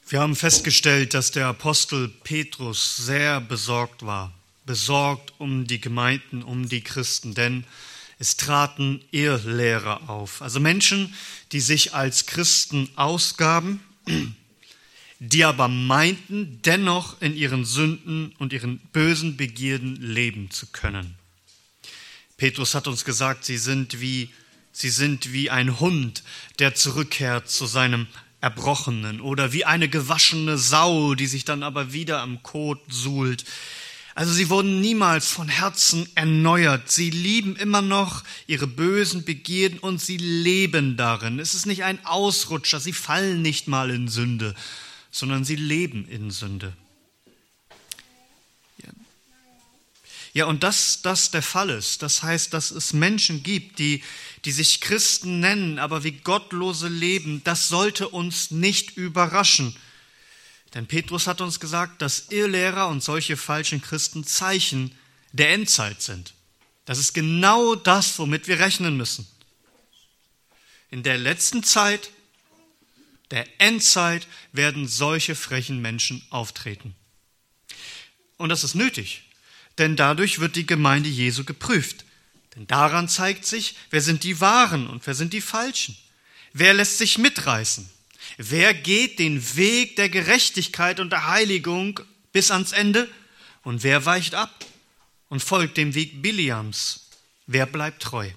Wir haben festgestellt, dass der Apostel Petrus sehr besorgt war. Besorgt um die Gemeinden, um die Christen, denn es traten Irrlehrer auf. Also Menschen, die sich als Christen ausgaben, die aber meinten, dennoch in ihren Sünden und ihren bösen Begierden leben zu können. Petrus hat uns gesagt, sie sind wie ein Hund, der zurückkehrt zu seinem Erbrochenen, oder wie eine gewaschene Sau, die sich dann aber wieder am Kot suhlt. Also sie wurden niemals von Herzen erneuert. Sie lieben immer noch ihre bösen Begierden und sie leben darin. Es ist nicht ein Ausrutscher, sie fallen nicht mal in Sünde, sondern sie leben in Sünde. Ja, und dass das der Fall ist, das heißt, dass es Menschen gibt, die sich Christen nennen, aber wie Gottlose leben, das sollte uns nicht überraschen. Denn Petrus hat uns gesagt, dass Irrlehrer und solche falschen Christen Zeichen der Endzeit sind. Das ist genau das, womit wir rechnen müssen. In der letzten Zeit, der Endzeit, werden solche frechen Menschen auftreten. Und das ist nötig. Denn dadurch wird die Gemeinde Jesu geprüft. Denn daran zeigt sich, wer sind die Wahren und wer sind die Falschen. Wer lässt sich mitreißen? Wer geht den Weg der Gerechtigkeit und der Heiligung bis ans Ende? Und wer weicht ab und folgt dem Weg Biliams? Wer bleibt treu?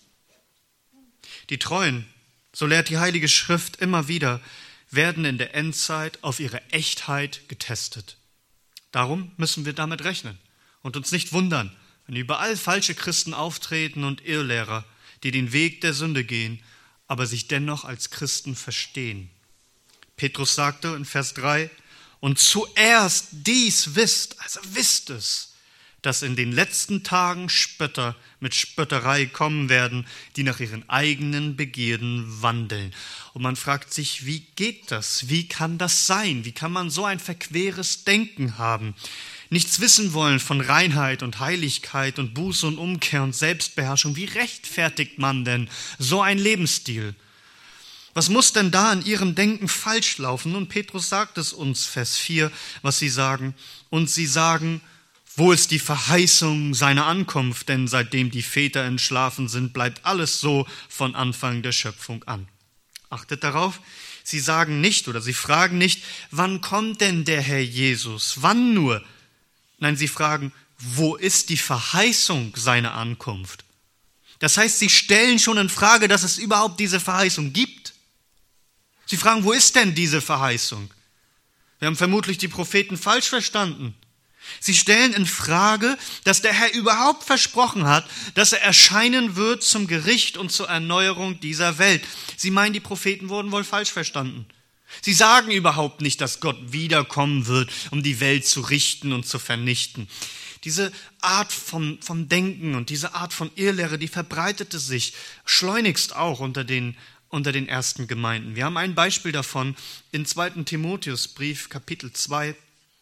Die Treuen, so lehrt die Heilige Schrift immer wieder, werden in der Endzeit auf ihre Echtheit getestet. Darum müssen wir damit rechnen. Und uns nicht wundern, wenn überall falsche Christen auftreten und Irrlehrer, die den Weg der Sünde gehen, aber sich dennoch als Christen verstehen. Petrus sagte in Vers 3, und zuerst dies wisst, also wisst es, dass in den letzten Tagen Spötter mit Spötterei kommen werden, die nach ihren eigenen Begierden wandeln. Und man fragt sich, wie geht das? Wie kann das sein? Wie kann man so ein verqueres Denken haben? Nichts wissen wollen von Reinheit und Heiligkeit und Buße und Umkehr und Selbstbeherrschung. Wie rechtfertigt man denn so einen Lebensstil? Was muss denn da in ihrem Denken falsch laufen? Und Petrus sagt es uns, Vers 4, was sie sagen. Und sie sagen, wo ist die Verheißung seiner Ankunft? Denn seitdem die Väter entschlafen sind, bleibt alles so von Anfang der Schöpfung an. Achtet darauf, sie sagen nicht oder sie fragen nicht, wann kommt denn der Herr Jesus? Wann nur? Nein, sie fragen, wo ist die Verheißung seiner Ankunft? Das heißt, sie stellen schon in Frage, dass es überhaupt diese Verheißung gibt. Sie fragen, wo ist denn diese Verheißung? Wir haben vermutlich die Propheten falsch verstanden. Sie stellen in Frage, dass der Herr überhaupt versprochen hat, dass er erscheinen wird zum Gericht und zur Erneuerung dieser Welt. Sie meinen, die Propheten wurden wohl falsch verstanden. Sie sagen überhaupt nicht, dass Gott wiederkommen wird, um die Welt zu richten und zu vernichten. Diese Art vom Denken und diese Art von Irrlehre, die verbreitete sich schleunigst auch unter den ersten Gemeinden. Wir haben ein Beispiel davon in 2. Timotheusbrief, Kapitel 2.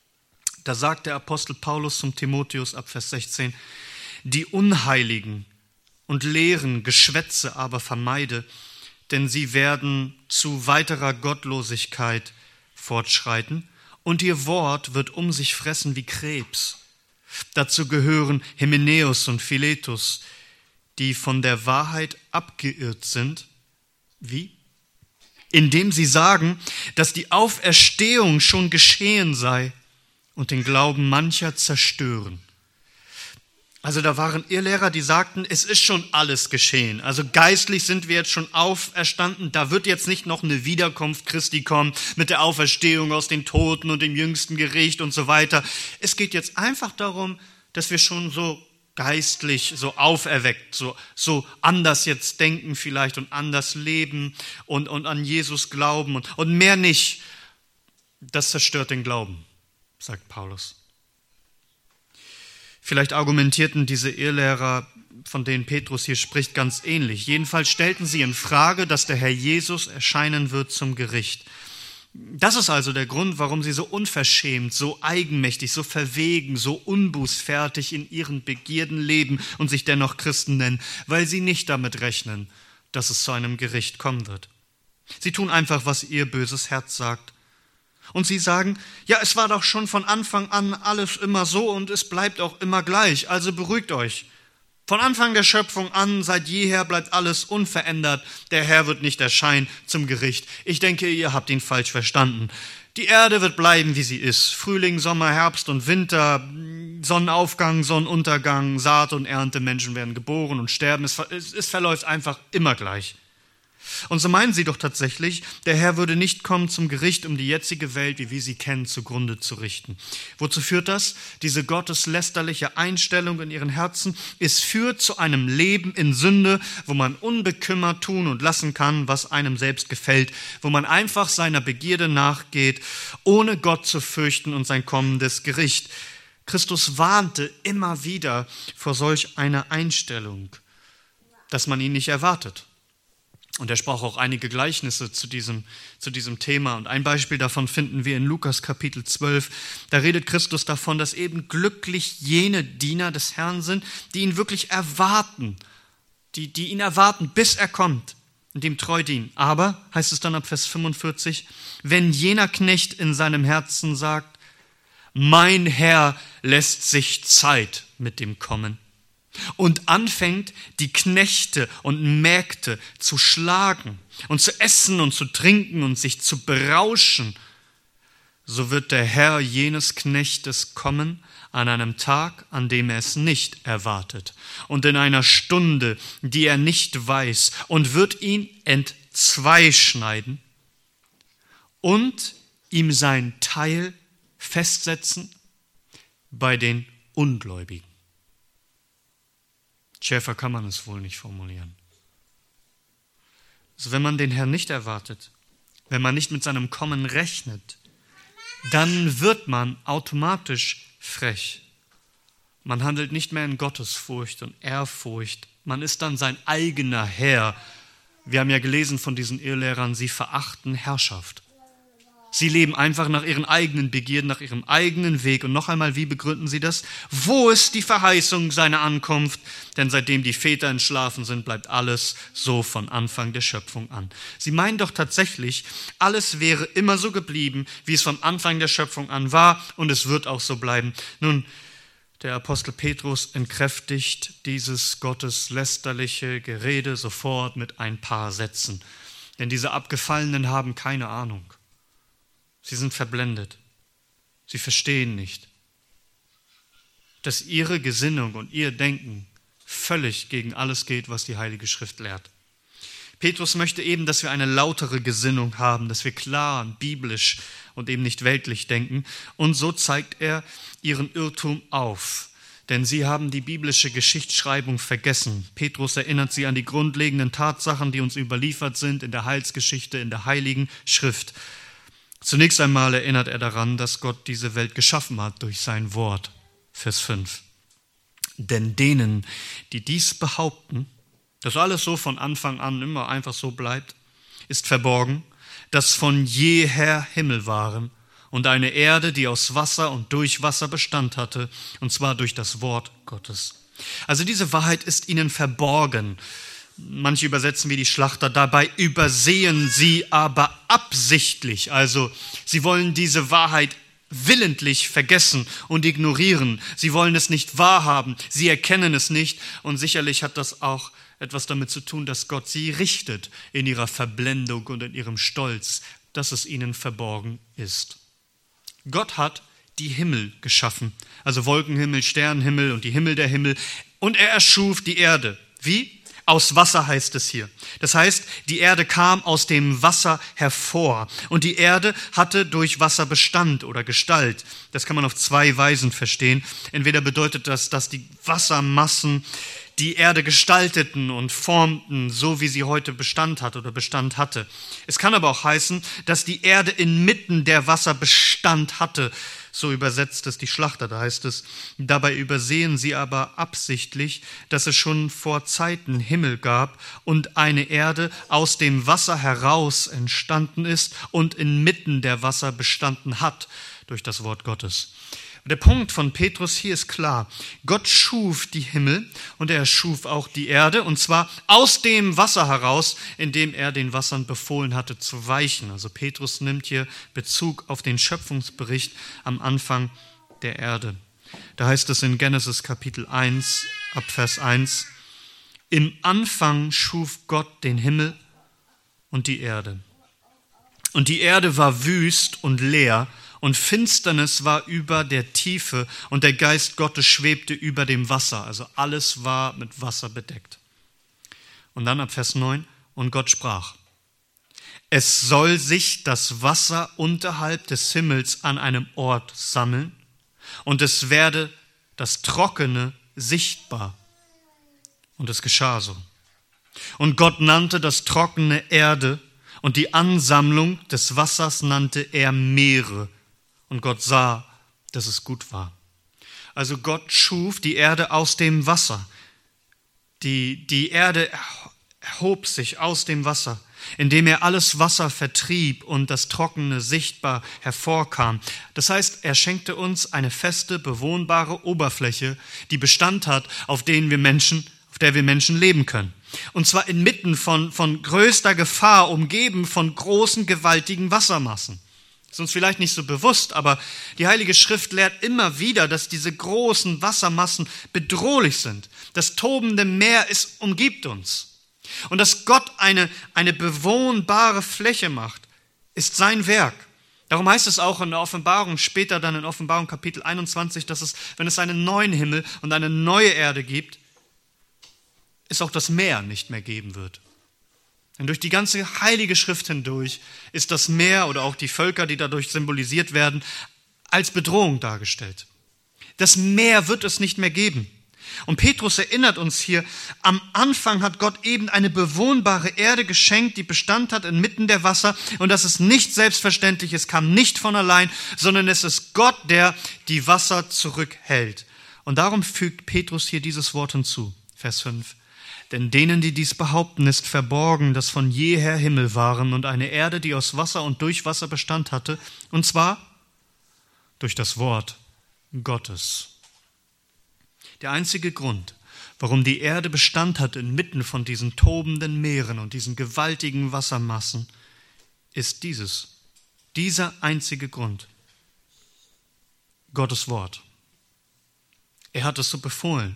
Da sagt der Apostel Paulus zum Timotheus ab Vers 16, die Unheiligen und leeren Geschwätze aber vermeide, denn sie werden zu weiterer Gottlosigkeit fortschreiten und ihr Wort wird um sich fressen wie Krebs. Dazu gehören Hymenäus und Philetus, die von der Wahrheit abgeirrt sind. Wie? Indem sie sagen, dass die Auferstehung schon geschehen sei und den Glauben mancher zerstören. Also da waren Irrlehrer, die sagten, es ist schon alles geschehen. Also geistlich sind wir jetzt schon auferstanden. Da wird jetzt nicht noch eine Wiederkunft Christi kommen mit der Auferstehung aus den Toten und dem jüngsten Gericht und so weiter. Es geht jetzt einfach darum, dass wir schon so geistlich, so auferweckt, so anders jetzt denken vielleicht und anders leben und an Jesus glauben und mehr nicht. Das zerstört den Glauben, sagt Paulus. Vielleicht argumentierten diese Irrlehrer, von denen Petrus hier spricht, ganz ähnlich. Jedenfalls stellten sie in Frage, dass der Herr Jesus erscheinen wird zum Gericht. Das ist also der Grund, warum sie so unverschämt, so eigenmächtig, so verwegen, so unbußfertig in ihren Begierden leben und sich dennoch Christen nennen, weil sie nicht damit rechnen, dass es zu einem Gericht kommen wird. Sie tun einfach, was ihr böses Herz sagt. Und sie sagen, ja, es war doch schon von Anfang an alles immer so und es bleibt auch immer gleich, also beruhigt euch. Von Anfang der Schöpfung an, seit jeher bleibt alles unverändert. Der Herr wird nicht erscheinen zum Gericht. Ich denke, ihr habt ihn falsch verstanden. Die Erde wird bleiben, wie sie ist. Frühling, Sommer, Herbst und Winter, Sonnenaufgang, Sonnenuntergang, Saat und Ernte, Menschen werden geboren und sterben. Es verläuft einfach immer gleich. Und so meinen sie doch tatsächlich, der Herr würde nicht kommen zum Gericht, um die jetzige Welt, wie wir sie kennen, zugrunde zu richten. Wozu führt das? Diese gotteslästerliche Einstellung in ihren Herzen. Es führt zu einem Leben in Sünde, wo man unbekümmert tun und lassen kann, was einem selbst gefällt, wo man einfach seiner Begierde nachgeht, ohne Gott zu fürchten und sein kommendes Gericht. Christus warnte immer wieder vor solch einer Einstellung, dass man ihn nicht erwartet. Und er sprach auch einige Gleichnisse zu diesem Thema. Und ein Beispiel davon finden wir in Lukas Kapitel 12. Da redet Christus davon, dass eben glücklich jene Diener des Herrn sind, die ihn wirklich erwarten, die ihn erwarten, bis er kommt und ihm treu dienen. Aber, heißt es dann ab Vers 45, wenn jener Knecht in seinem Herzen sagt, mein Herr lässt sich Zeit mit dem Kommen, und anfängt, die Knechte und Mägde zu schlagen und zu essen und zu trinken und sich zu berauschen, so wird der Herr jenes Knechtes kommen an einem Tag, an dem er es nicht erwartet und in einer Stunde, die er nicht weiß, und wird ihn entzweischneiden und ihm sein Teil festsetzen bei den Ungläubigen. Schärfer kann man es wohl nicht formulieren. Also wenn man den Herrn nicht erwartet, wenn man nicht mit seinem Kommen rechnet, dann wird man automatisch frech. Man handelt nicht mehr in Gottesfurcht und Ehrfurcht. Man ist dann sein eigener Herr. Wir haben ja gelesen von diesen Irrlehrern, sie verachten Herrschaft. Sie leben einfach nach ihren eigenen Begierden, nach ihrem eigenen Weg. Und noch einmal, wie begründen sie das? Wo ist die Verheißung seiner Ankunft? Denn seitdem die Väter entschlafen sind, bleibt alles so von Anfang der Schöpfung an. Sie meinen doch tatsächlich, alles wäre immer so geblieben, wie es vom Anfang der Schöpfung an war, und es wird auch so bleiben. Nun, der Apostel Petrus entkräftigt dieses gotteslästerliche Gerede sofort mit ein paar Sätzen. Denn diese Abgefallenen haben keine Ahnung. Sie sind verblendet. Sie verstehen nicht, dass ihre Gesinnung und ihr Denken völlig gegen alles geht, was die Heilige Schrift lehrt. Petrus möchte eben, dass wir eine lautere Gesinnung haben, dass wir klar und biblisch und eben nicht weltlich denken. Und so zeigt er ihren Irrtum auf. Denn sie haben die biblische Geschichtsschreibung vergessen. Petrus erinnert sie an die grundlegenden Tatsachen, die uns überliefert sind in der Heilsgeschichte, in der Heiligen Schrift. Zunächst einmal erinnert er daran, dass Gott diese Welt geschaffen hat durch sein Wort. Vers 5. Denn denen, die dies behaupten, dass alles so von Anfang an immer einfach so bleibt, ist verborgen, dass von jeher Himmel waren und eine Erde, die aus Wasser und durch Wasser Bestand hatte, und zwar durch das Wort Gottes. Also diese Wahrheit ist ihnen verborgen. Manche übersetzen wie die Schlachter, dabei übersehen sie aber absichtlich. Also sie wollen diese Wahrheit willentlich vergessen und ignorieren. Sie wollen es nicht wahrhaben, sie erkennen es nicht. Und sicherlich hat das auch etwas damit zu tun, dass Gott sie richtet in ihrer Verblendung und in ihrem Stolz, dass es ihnen verborgen ist. Gott hat die Himmel geschaffen, also Wolkenhimmel, Sternenhimmel und die Himmel der Himmel. Und er erschuf die Erde. Wie? Aus Wasser heißt es hier. Das heißt, die Erde kam aus dem Wasser hervor. Und die Erde hatte durch Wasser Bestand oder Gestalt. Das kann man auf zwei Weisen verstehen. Entweder bedeutet das, dass die Wassermassen die Erde gestalteten und formten, so wie sie heute Bestand hat oder Bestand hatte. Es kann aber auch heißen, dass die Erde inmitten der Wasser Bestand hatte. So übersetzt es die Schlachter, da heißt es, dabei übersehen sie aber absichtlich, dass es schon vor Zeiten Himmel gab und eine Erde aus dem Wasser heraus entstanden ist und inmitten der Wasser bestanden hat durch das Wort Gottes. Der Punkt von Petrus hier ist klar. Gott schuf die Himmel und er schuf auch die Erde, und zwar aus dem Wasser heraus, indem er den Wassern befohlen hatte zu weichen. Also Petrus nimmt hier Bezug auf den Schöpfungsbericht am Anfang der Erde. Da heißt es in Genesis Kapitel 1, ab Vers 1, im Anfang schuf Gott den Himmel und die Erde. Und die Erde war wüst und leer, und Finsternis war über der Tiefe, und der Geist Gottes schwebte über dem Wasser. Also alles war mit Wasser bedeckt. Und dann ab Vers 9, und Gott sprach, es soll sich das Wasser unterhalb des Himmels an einem Ort sammeln, und es werde das Trockene sichtbar. Und es geschah so. Und Gott nannte das Trockene Erde, und die Ansammlung des Wassers nannte er Meere. Und Gott sah, dass es gut war. Also Gott schuf die Erde aus dem Wasser. Die Erde erhob sich aus dem Wasser, indem er alles Wasser vertrieb und das Trockene sichtbar hervorkam. Das heißt, er schenkte uns eine feste, bewohnbare Oberfläche, die Bestand hat, auf der wir Menschen leben können. Und zwar inmitten von größter Gefahr, umgeben von großen, gewaltigen Wassermassen. Ist uns vielleicht nicht so bewusst, aber die Heilige Schrift lehrt immer wieder, dass diese großen Wassermassen bedrohlich sind. Das tobende Meer umgibt uns. Und dass Gott eine bewohnbare Fläche macht, ist sein Werk. Darum heißt es auch in der Offenbarung, später dann in Offenbarung Kapitel 21, dass es, wenn es einen neuen Himmel und eine neue Erde gibt, es auch das Meer nicht mehr geben wird. Denn durch die ganze Heilige Schrift hindurch ist das Meer oder auch die Völker, die dadurch symbolisiert werden, als Bedrohung dargestellt. Das Meer wird es nicht mehr geben. Und Petrus erinnert uns hier, am Anfang hat Gott eben eine bewohnbare Erde geschenkt, die Bestand hat inmitten der Wasser, und das ist nicht selbstverständlich, es kam nicht von allein, sondern es ist Gott, der die Wasser zurückhält. Und darum fügt Petrus hier dieses Wort hinzu, Vers 5. Denn denen, die dies behaupten, ist verborgen, dass von jeher Himmel waren und eine Erde, die aus Wasser und durch Wasser Bestand hatte, und zwar durch das Wort Gottes. Der einzige Grund, warum die Erde Bestand hat inmitten von diesen tobenden Meeren und diesen gewaltigen Wassermassen, ist dieser einzige Grund. Gottes Wort. Er hat es so befohlen.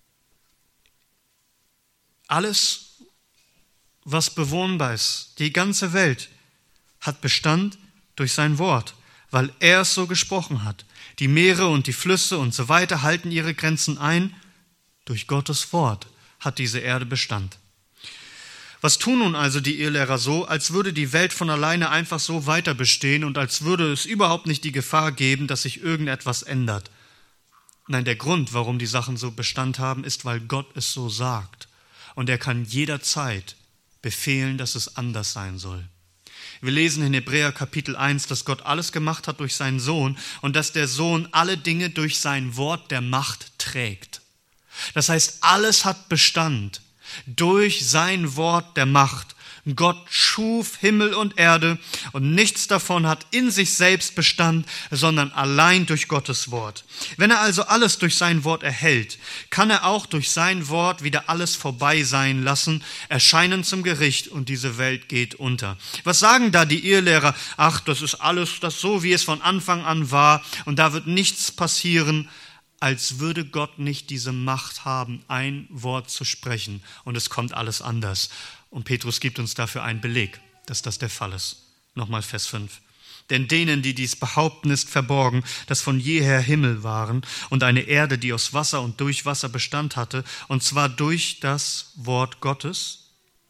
Alles, was bewohnbar ist, die ganze Welt, hat Bestand durch sein Wort, weil er es so gesprochen hat. Die Meere und die Flüsse und so weiter halten ihre Grenzen ein. Durch Gottes Wort hat diese Erde Bestand. Was tun nun also die Irrlehrer so, als würde die Welt von alleine einfach so weiter bestehen und als würde es überhaupt nicht die Gefahr geben, dass sich irgendetwas ändert? Nein, der Grund, warum die Sachen so Bestand haben, ist, weil Gott es so sagt. Und er kann jederzeit befehlen, dass es anders sein soll. Wir lesen in Hebräer Kapitel 1, dass Gott alles gemacht hat durch seinen Sohn und dass der Sohn alle Dinge durch sein Wort der Macht trägt. Das heißt, alles hat Bestand durch sein Wort der Macht. Gott schuf Himmel und Erde und nichts davon hat in sich selbst Bestand, sondern allein durch Gottes Wort. Wenn er also alles durch sein Wort erhält, kann er auch durch sein Wort wieder alles vorbei sein lassen, erscheinen zum Gericht und diese Welt geht unter. Was sagen da die Irrlehrer? Ach, das ist alles das so, wie es von Anfang an war und da wird nichts passieren, als würde Gott nicht diese Macht haben, ein Wort zu sprechen und es kommt alles anders. Und Petrus gibt uns dafür einen Beleg, dass das der Fall ist. Nochmal Vers 5. Denn denen, die dies behaupten, ist verborgen, dass von jeher Himmel waren und eine Erde, die aus Wasser und durch Wasser Bestand hatte, und zwar durch das Wort Gottes,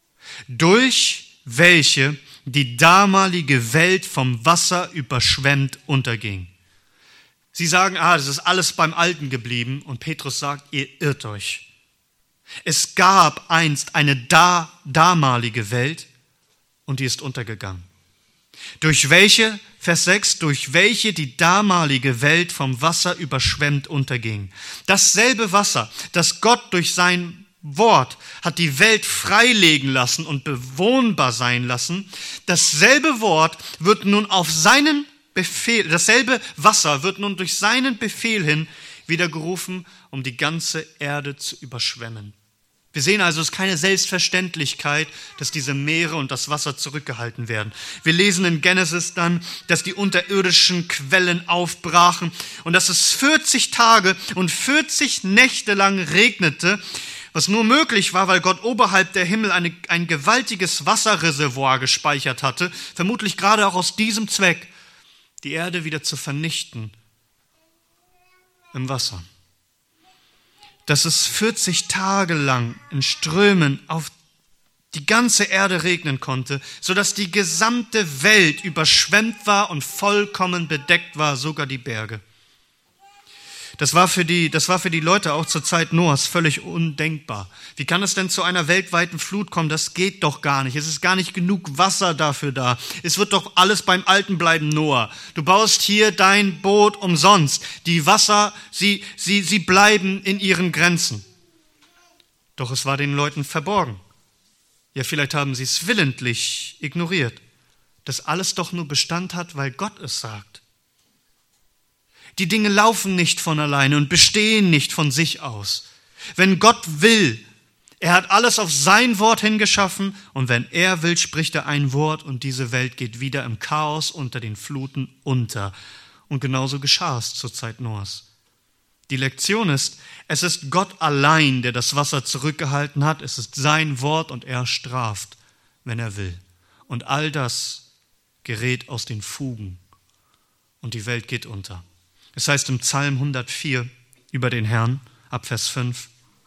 durch welche die damalige Welt vom Wasser überschwemmt unterging. Sie sagen, das ist alles beim Alten geblieben, und Petrus sagt, ihr irrt euch. Es gab einst eine damalige Welt und die ist untergegangen. Durch welche, Vers 6, durch welche die damalige Welt vom Wasser überschwemmt unterging. Dasselbe Wasser, das Gott durch sein Wort hat die Welt freilegen lassen und bewohnbar sein lassen, dasselbe Wort wird nun auf seinen dasselbe Wasser wird nun durch seinen Befehl hin wieder gerufen, um die ganze Erde zu überschwemmen. Wir sehen also, es ist keine Selbstverständlichkeit, dass diese Meere und das Wasser zurückgehalten werden. Wir lesen in Genesis dann, dass die unterirdischen Quellen aufbrachen und dass es 40 Tage und 40 Nächte lang regnete, was nur möglich war, weil Gott oberhalb der Himmel ein gewaltiges Wasserreservoir gespeichert hatte, vermutlich gerade auch aus diesem Zweck, die Erde wieder zu vernichten im Wasser. Dass es 40 Tage lang in Strömen auf die ganze Erde regnen konnte, sodass die gesamte Welt überschwemmt war und vollkommen bedeckt war, sogar die Berge. Das war für die Leute auch zur Zeit Noahs völlig undenkbar. Wie kann es denn zu einer weltweiten Flut kommen? Das geht doch gar nicht. Es ist gar nicht genug Wasser dafür da. Es wird doch alles beim Alten bleiben, Noah. Du baust hier dein Boot umsonst. Die Wasser, sie bleiben in ihren Grenzen. Doch es war den Leuten verborgen. Ja, vielleicht haben sie es willentlich ignoriert, dass alles doch nur Bestand hat, weil Gott es sagt. Die Dinge laufen nicht von alleine und bestehen nicht von sich aus. Wenn Gott will, er hat alles auf sein Wort hingeschaffen und wenn er will, spricht er ein Wort und diese Welt geht wieder im Chaos unter den Fluten unter. Und genauso geschah es zur Zeit Noahs. Die Lektion ist, es ist Gott allein, der das Wasser zurückgehalten hat. Es ist sein Wort und er straft, wenn er will. Und all das gerät aus den Fugen und die Welt geht unter. Es heißt im Psalm 104 über den Herrn, ab Vers 5,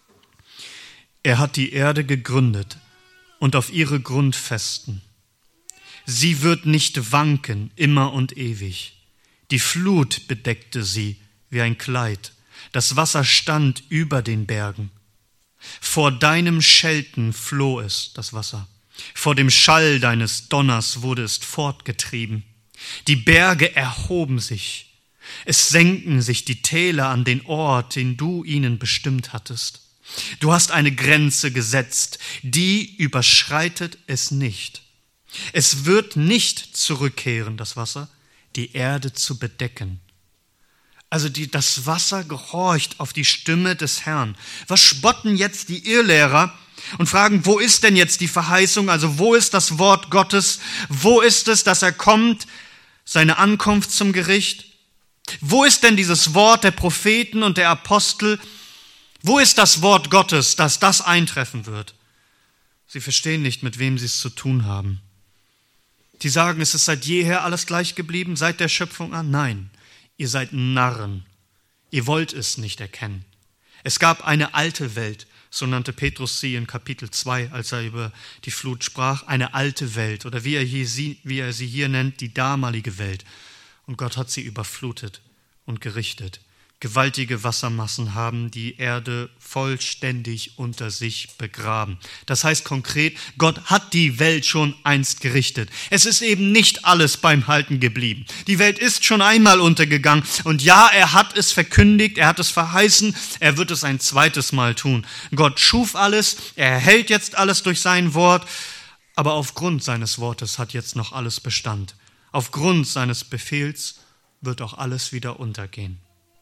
er hat die Erde gegründet und auf ihre Grundfesten. Sie wird nicht wanken, immer und ewig. Die Flut bedeckte sie wie ein Kleid. Das Wasser stand über den Bergen. Vor deinem Schelten floh es, das Wasser. Vor dem Schall deines Donners wurde es fortgetrieben. Die Berge erhoben sich. Es senken sich die Täler an den Ort, den du ihnen bestimmt hattest. Du hast eine Grenze gesetzt, die überschreitet es nicht. Es wird nicht zurückkehren, das Wasser, die Erde zu bedecken. Also das Wasser gehorcht auf die Stimme des Herrn. Was spotten jetzt die Irrlehrer und fragen, wo ist denn jetzt die Verheißung? Also wo ist das Wort Gottes? Wo ist es, dass er kommt, seine Ankunft zum Gericht? Wo ist denn dieses Wort der Propheten und der Apostel? Wo ist das Wort Gottes, dass das eintreffen wird? Sie verstehen nicht, mit wem sie es zu tun haben. Die sagen, es ist seit jeher alles gleich geblieben, seit der Schöpfung an. Nein, ihr seid Narren. Ihr wollt es nicht erkennen. Es gab eine alte Welt, so nannte Petrus sie in Kapitel 2, als er über die Flut sprach, eine alte Welt oder wie er sie hier nennt, die damalige Welt. Und Gott hat sie überflutet und gerichtet. Gewaltige Wassermassen haben die Erde vollständig unter sich begraben. Das heißt konkret, Gott hat die Welt schon einst gerichtet. Es ist eben nicht alles beim Halten geblieben. Die Welt ist schon einmal untergegangen. Und ja, er hat es verkündigt, er hat es verheißen, er wird es ein zweites Mal tun. Gott schuf alles, er erhält jetzt alles durch sein Wort, aber aufgrund seines Wortes hat jetzt noch alles Bestand. Aufgrund seines Befehls wird auch alles wieder untergehen.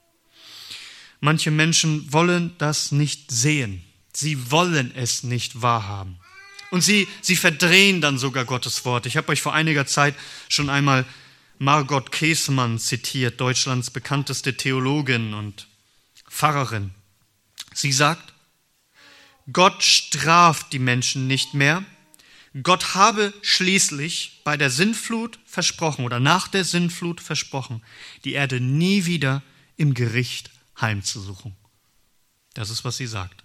Manche Menschen wollen das nicht sehen. Sie wollen es nicht wahrhaben. Und sie verdrehen dann sogar Gottes Wort. Ich habe euch vor einiger Zeit schon einmal Margot Käßmann zitiert, Deutschlands bekannteste Theologin und Pfarrerin. Sie sagt, Gott straft die Menschen nicht mehr. Gott habe schließlich bei der Sintflut versprochen oder nach der Sintflut versprochen, die Erde nie wieder im Gericht heimzusuchen. Das ist, was sie sagt.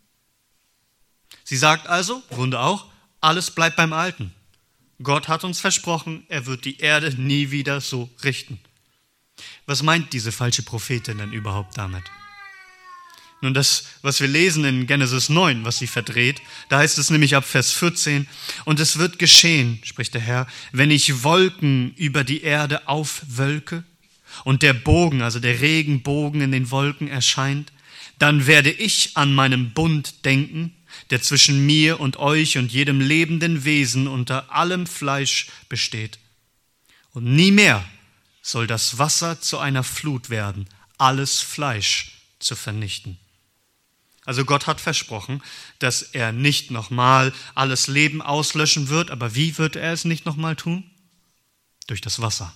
Sie sagt also, im Grunde auch, alles bleibt beim Alten. Gott hat uns versprochen, er wird die Erde nie wieder so richten. Was meint diese falsche Prophetin denn überhaupt damit? Nun, das, was wir lesen in Genesis 9, was sie verdreht, da heißt es nämlich ab Vers 14, und es wird geschehen, spricht der Herr, wenn ich Wolken über die Erde aufwölke und der Bogen, also der Regenbogen in den Wolken erscheint, dann werde ich an meinen Bund denken, der zwischen mir und euch und jedem lebenden Wesen unter allem Fleisch besteht. Und nie mehr soll das Wasser zu einer Flut werden, alles Fleisch zu vernichten. Also Gott hat versprochen, dass er nicht nochmal alles Leben auslöschen wird, aber wie wird er es nicht nochmal tun? Durch das Wasser.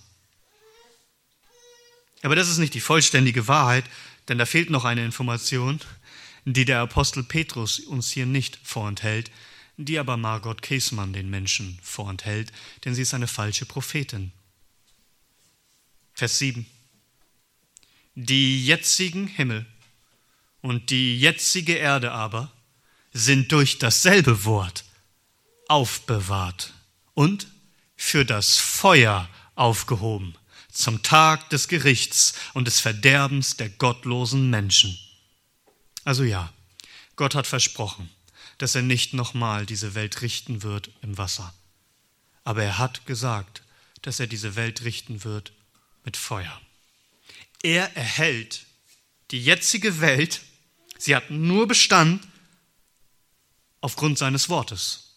Aber das ist nicht die vollständige Wahrheit, denn da fehlt noch eine Information, die der Apostel Petrus uns hier nicht vorenthält, die aber Margot Käßmann den Menschen vorenthält, denn sie ist eine falsche Prophetin. Vers 7. Die jetzigen Himmel und die jetzige Erde aber sind durch dasselbe Wort aufbewahrt und für das Feuer aufgehoben, zum Tag des Gerichts und des Verderbens der gottlosen Menschen. Also ja, Gott hat versprochen, dass er nicht nochmal diese Welt richten wird im Wasser. Aber er hat gesagt, dass er diese Welt richten wird mit Feuer. Er erhält die jetzige Welt, sie hat nur Bestand aufgrund seines Wortes.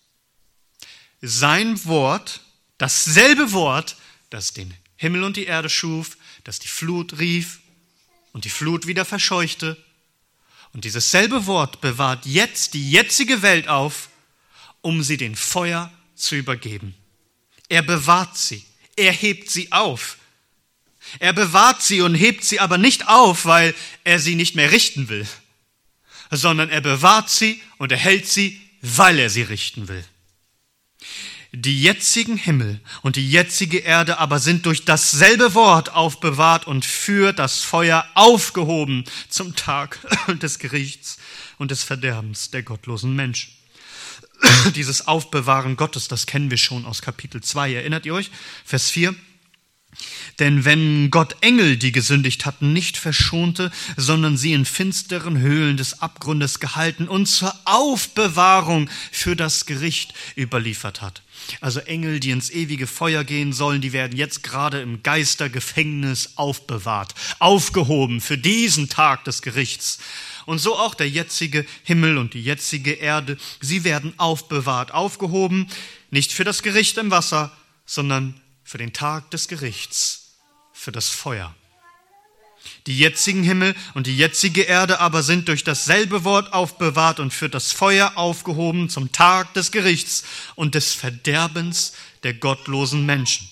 Sein Wort, dasselbe Wort, das den Himmel und die Erde schuf, das die Flut rief und die Flut wieder verscheuchte. Und dieses selbe Wort bewahrt jetzt die jetzige Welt auf, um sie den Feuer zu übergeben. Er bewahrt sie, er hebt sie auf. Er bewahrt sie und hebt sie aber nicht auf, weil er sie nicht mehr richten will, sondern er bewahrt sie und erhält sie, weil er sie richten will. Die jetzigen Himmel und die jetzige Erde aber sind durch dasselbe Wort aufbewahrt und für das Feuer aufgehoben zum Tag des Gerichts und des Verderbens der gottlosen Menschen. Dieses Aufbewahren Gottes, das kennen wir schon aus Kapitel 2. Erinnert ihr euch? Vers 4. Denn wenn Gott Engel, die gesündigt hatten, nicht verschonte, sondern sie in finsteren Höhlen des Abgrundes gehalten und zur Aufbewahrung für das Gericht überliefert hat. Also Engel, die ins ewige Feuer gehen sollen, die werden jetzt gerade im Geistergefängnis aufbewahrt, aufgehoben für diesen Tag des Gerichts. Und so auch der jetzige Himmel und die jetzige Erde, sie werden aufbewahrt, aufgehoben, nicht für das Gericht im Wasser, sondern für den Tag des Gerichts, für das Feuer. Die jetzigen Himmel und die jetzige Erde aber sind durch dasselbe Wort aufbewahrt und für das Feuer aufgehoben zum Tag des Gerichts und des Verderbens der gottlosen Menschen.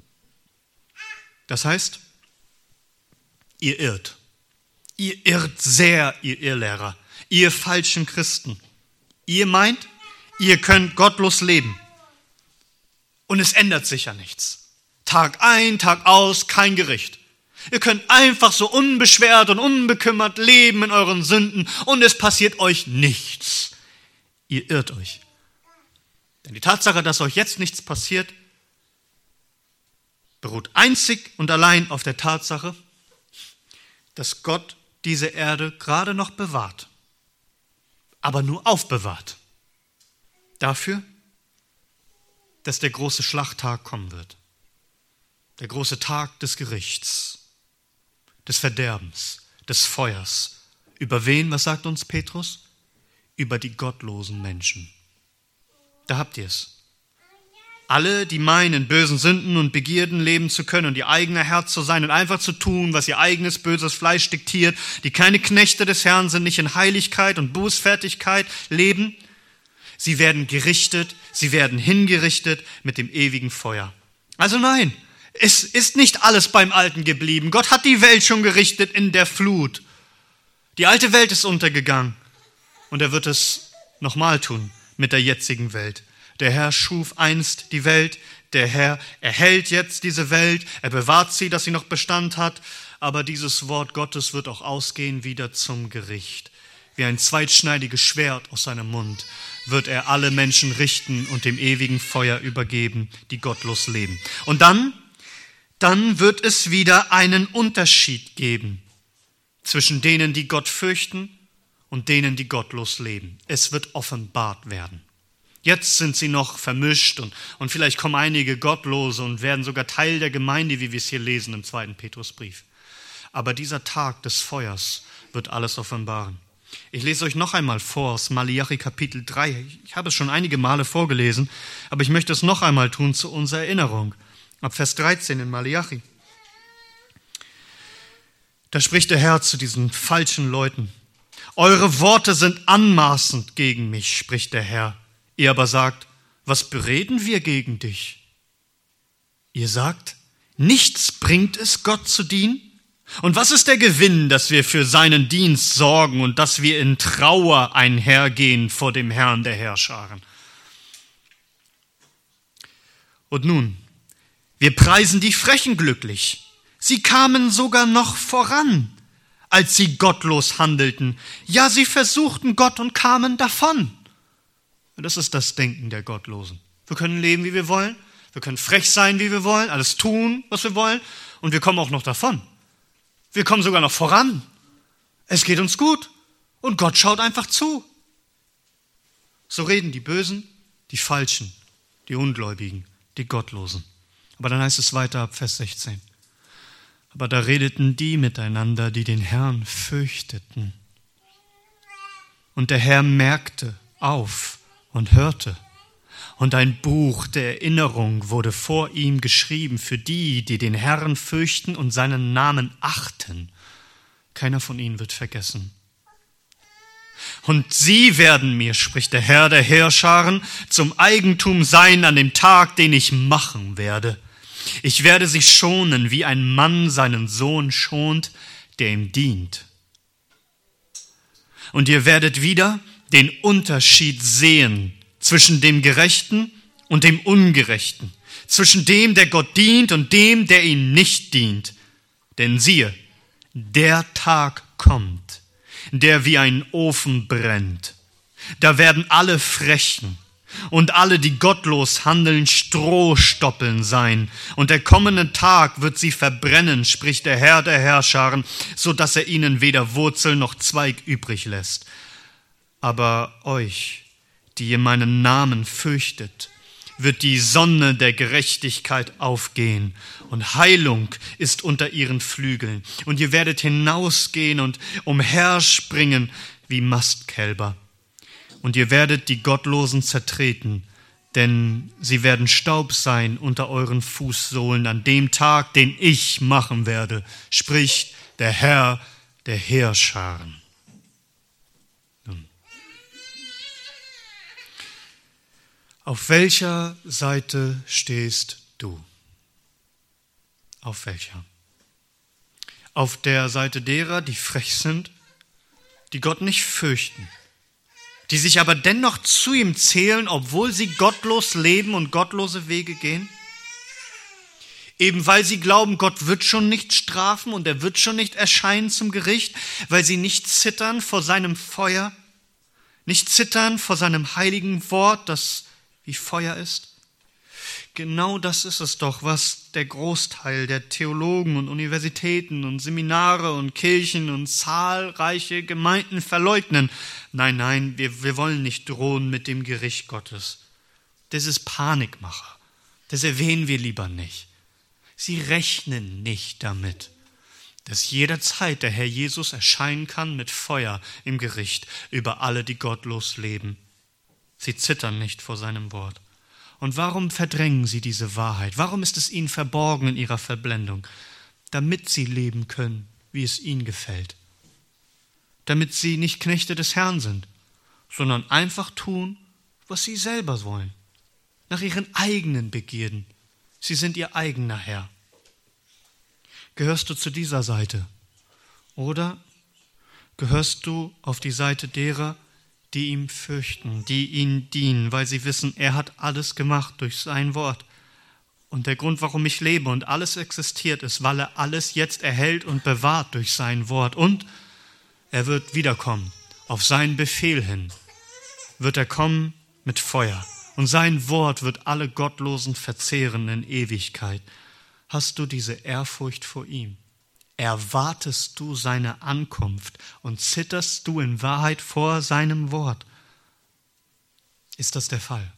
Das heißt, ihr irrt. Ihr irrt sehr, ihr Irrlehrer, ihr falschen Christen. Ihr meint, ihr könnt gottlos leben. Und es ändert sich ja nichts. Tag ein, Tag aus, kein Gericht. Ihr könnt einfach so unbeschwert und unbekümmert leben in euren Sünden und es passiert euch nichts. Ihr irrt euch. Denn die Tatsache, dass euch jetzt nichts passiert, beruht einzig und allein auf der Tatsache, dass Gott diese Erde gerade noch bewahrt, aber nur aufbewahrt. Dafür, dass der große Schlachttag kommen wird. Der große Tag des Gerichts, des Verderbens, des Feuers. Über wen, was sagt uns Petrus? Über die gottlosen Menschen. Da habt ihr es. Alle, die meinen, bösen Sünden und Begierden leben zu können und ihr eigener Herr zu sein und einfach zu tun, was ihr eigenes böses Fleisch diktiert, die keine Knechte des Herrn sind, nicht in Heiligkeit und Bußfertigkeit leben, sie werden gerichtet, sie werden hingerichtet mit dem ewigen Feuer. Also nein, es ist nicht alles beim Alten geblieben. Gott hat die Welt schon gerichtet in der Flut. Die alte Welt ist untergegangen und er wird es nochmal tun mit der jetzigen Welt. Der Herr schuf einst die Welt, der Herr erhält jetzt diese Welt, er bewahrt sie, dass sie noch Bestand hat, aber dieses Wort Gottes wird auch ausgehen wieder zum Gericht. Wie ein zweitschneidiges Schwert aus seinem Mund wird er alle Menschen richten und dem ewigen Feuer übergeben, die gottlos leben. Und dann wird es wieder einen Unterschied geben zwischen denen, die Gott fürchten und denen, die gottlos leben. Es wird offenbart werden. Jetzt sind sie noch vermischt und vielleicht kommen einige Gottlose und werden sogar Teil der Gemeinde, wie wir es hier lesen im 2. Petrusbrief. Aber dieser Tag des Feuers wird alles offenbaren. Ich lese euch noch einmal vor aus Malachi Kapitel 3. Ich habe es schon einige Male vorgelesen, aber ich möchte es noch einmal tun zu unserer Erinnerung. Ab Vers 13 in Malachi. Da spricht der Herr zu diesen falschen Leuten. Eure Worte sind anmaßend gegen mich, spricht der Herr. Ihr aber sagt, was bereden wir gegen dich? Ihr sagt, nichts bringt es, Gott zu dienen? Und was ist der Gewinn, dass wir für seinen Dienst sorgen und dass wir in Trauer einhergehen vor dem Herrn der Heerscharen? Und nun, wir preisen die Frechen glücklich. Sie kamen sogar noch voran, als sie gottlos handelten. Ja, sie versuchten Gott und kamen davon. Das ist das Denken der Gottlosen. Wir können leben, wie wir wollen. Wir können frech sein, wie wir wollen. Alles tun, was wir wollen. Und wir kommen auch noch davon. Wir kommen sogar noch voran. Es geht uns gut. Und Gott schaut einfach zu. So reden die Bösen, die Falschen, die Ungläubigen, die Gottlosen. Aber dann heißt es weiter ab Vers 16. Aber da redeten die miteinander, die den Herrn fürchteten. Und der Herr merkte auf und hörte. Und ein Buch der Erinnerung wurde vor ihm geschrieben für die, die den Herrn fürchten und seinen Namen achten. Keiner von ihnen wird vergessen. Und sie werden mir, spricht der Herr der Heerscharen, zum Eigentum sein an dem Tag, den ich machen werde. Ich werde sie schonen, wie ein Mann seinen Sohn schont, der ihm dient. Und ihr werdet wieder den Unterschied sehen zwischen dem Gerechten und dem Ungerechten, zwischen dem, der Gott dient und dem, der ihm nicht dient. Denn siehe, der Tag kommt, der wie ein Ofen brennt. Da werden alle Frechen und alle, die gottlos handeln, Strohstoppeln sein. Und der kommende Tag wird sie verbrennen, spricht der Herr der Heerscharen, so dass er ihnen weder Wurzel noch Zweig übrig lässt. Aber euch, die ihr meinen Namen fürchtet, wird die Sonne der Gerechtigkeit aufgehen und Heilung ist unter ihren Flügeln. Und ihr werdet hinausgehen und umherspringen wie Mastkälber. Und ihr werdet die Gottlosen zertreten, denn sie werden Staub sein unter euren Fußsohlen an dem Tag, den ich machen werde, spricht der Herr der Heerscharen. Auf welcher Seite stehst du? Auf welcher? Auf der Seite derer, die frech sind, die Gott nicht fürchten, die sich aber dennoch zu ihm zählen, obwohl sie gottlos leben und gottlose Wege gehen? Eben weil sie glauben, Gott wird schon nicht strafen und er wird schon nicht erscheinen zum Gericht, weil sie nicht zittern vor seinem Feuer, nicht zittern vor seinem heiligen Wort, das wie Feuer ist? Genau das ist es doch, was der Großteil der Theologen und Universitäten und Seminare und Kirchen und zahlreiche Gemeinden verleugnen. Nein, wir wollen nicht drohen mit dem Gericht Gottes. Das ist Panikmacher. Das erwähnen wir lieber nicht. Sie rechnen nicht damit, dass jederzeit der Herr Jesus erscheinen kann mit Feuer im Gericht über alle, die gottlos leben. Sie zittern nicht vor seinem Wort. Und warum verdrängen sie diese Wahrheit? Warum ist es ihnen verborgen in ihrer Verblendung? Damit sie leben können, wie es ihnen gefällt. Damit sie nicht Knechte des Herrn sind, sondern einfach tun, was sie selber wollen. Nach ihren eigenen Begierden. Sie sind ihr eigener Herr. Gehörst du zu dieser Seite? Oder gehörst du auf die Seite derer, die ihm fürchten, die ihn dienen, weil sie wissen, er hat alles gemacht durch sein Wort. Und der Grund, warum ich lebe und alles existiert, ist, weil er alles jetzt erhält und bewahrt durch sein Wort. Und er wird wiederkommen. Auf seinen Befehl hin wird er kommen mit Feuer. Und sein Wort wird alle Gottlosen verzehren in Ewigkeit. Hast du diese Ehrfurcht vor ihm? Erwartest du seine Ankunft und zitterst du in Wahrheit vor seinem Wort? Ist das der Fall?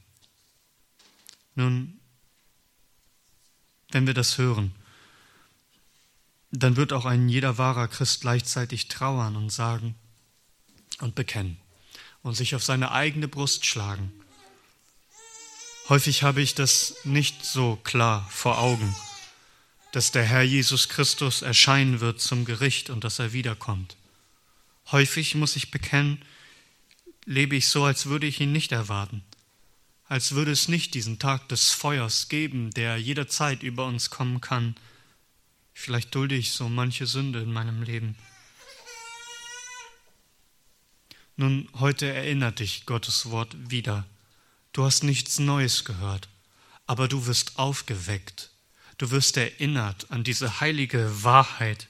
Nun, wenn wir das hören, dann wird auch ein jeder wahrer Christ gleichzeitig trauern und sagen und bekennen und sich auf seine eigene Brust schlagen. Häufig habe ich das nicht so klar vor Augen. dass der Herr Jesus Christus erscheinen wird zum Gericht und dass er wiederkommt. Häufig, muss ich bekennen, lebe ich so, als würde ich ihn nicht erwarten, als würde es nicht diesen Tag des Feuers geben, der jederzeit über uns kommen kann. Vielleicht dulde ich so manche Sünde in meinem Leben. Nun, heute erinnert dich Gottes Wort wieder. Du hast nichts Neues gehört, aber du wirst aufgeweckt. Du wirst erinnert an diese heilige Wahrheit.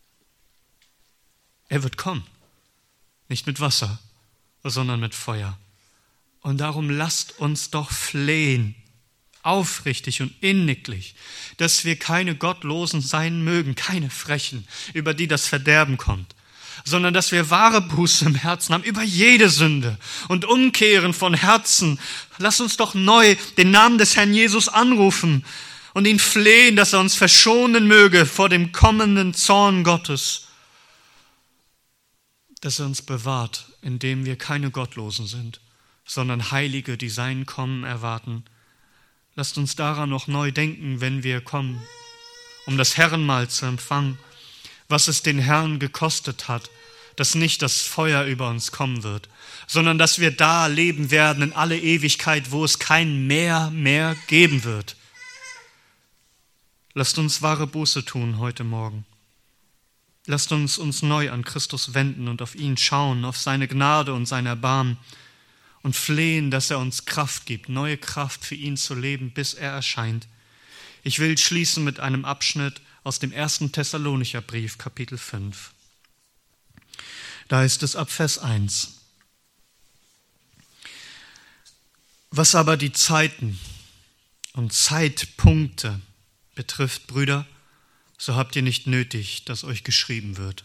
Er wird kommen, nicht mit Wasser, sondern mit Feuer. Und darum lasst uns doch flehen, aufrichtig und inniglich, dass wir keine Gottlosen sein mögen, keine Frechen, über die das Verderben kommt, sondern dass wir wahre Buße im Herzen haben über jede Sünde und umkehren von Herzen. Lass uns doch neu den Namen des Herrn Jesus anrufen und ihn flehen, dass er uns verschonen möge vor dem kommenden Zorn Gottes, dass er uns bewahrt, indem wir keine Gottlosen sind, sondern Heilige, die sein Kommen erwarten. Lasst uns daran noch neu denken, wenn wir kommen, um das Herrenmahl zu empfangen, was es den Herrn gekostet hat, dass nicht das Feuer über uns kommen wird, sondern dass wir da leben werden in alle Ewigkeit, wo es kein mehr geben wird. Lasst uns wahre Buße tun heute Morgen. Lasst uns neu an Christus wenden und auf ihn schauen, auf seine Gnade und sein Erbarmen und flehen, dass er uns Kraft gibt, neue Kraft für ihn zu leben, bis er erscheint. Ich will schließen mit einem Abschnitt aus dem 1. Thessalonicher Brief, Kapitel 5. Da ist es ab Vers 1. Was aber die Zeiten und Zeitpunkte betrifft, Brüder, so habt ihr nicht nötig, dass euch geschrieben wird.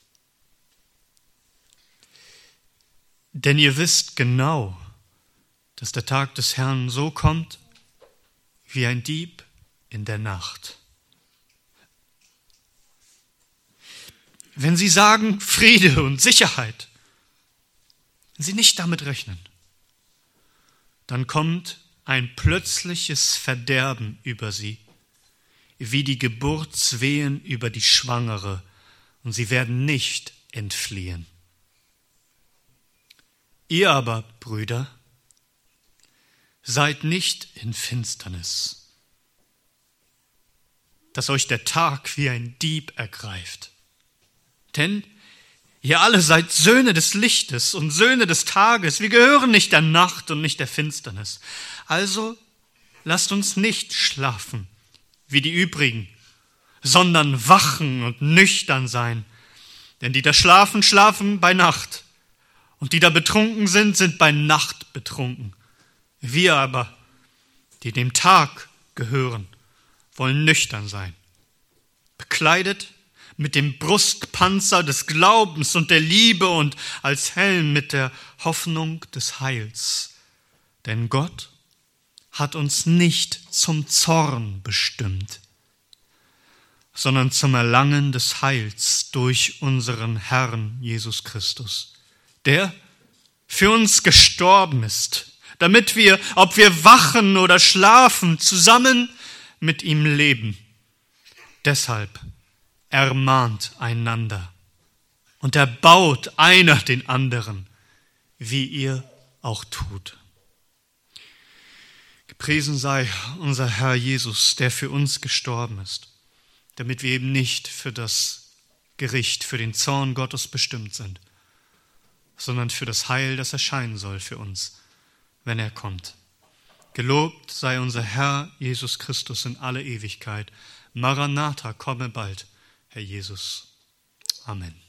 Denn ihr wisst genau, dass der Tag des Herrn so kommt, wie ein Dieb in der Nacht. Wenn sie sagen Friede und Sicherheit, wenn sie nicht damit rechnen, dann kommt ein plötzliches Verderben über sie, wie die Geburtswehen über die Schwangere, und sie werden nicht entfliehen. Ihr aber, Brüder, seid nicht in Finsternis, dass euch der Tag wie ein Dieb ergreift. Denn ihr alle seid Söhne des Lichtes und Söhne des Tages. Wir gehören nicht der Nacht und nicht der Finsternis. Also lasst uns nicht schlafen wie die übrigen, sondern wachen und nüchtern sein. Denn die da schlafen, schlafen bei Nacht. Und die da betrunken sind, sind bei Nacht betrunken. Wir aber, die dem Tag gehören, wollen nüchtern sein, bekleidet mit dem Brustpanzer des Glaubens und der Liebe und als Helm mit der Hoffnung des Heils. Denn Gott hat uns nicht zum Zorn bestimmt, sondern zum Erlangen des Heils durch unseren Herrn Jesus Christus, der für uns gestorben ist, damit wir, ob wir wachen oder schlafen, zusammen mit ihm leben. Deshalb ermahnt einander und erbaut einer den anderen, wie ihr auch tut. Gepriesen sei unser Herr Jesus, der für uns gestorben ist, damit wir eben nicht für das Gericht, für den Zorn Gottes bestimmt sind, sondern für das Heil, das erscheinen soll für uns, wenn er kommt. Gelobt sei unser Herr Jesus Christus in alle Ewigkeit. Maranatha, komme bald, Herr Jesus. Amen.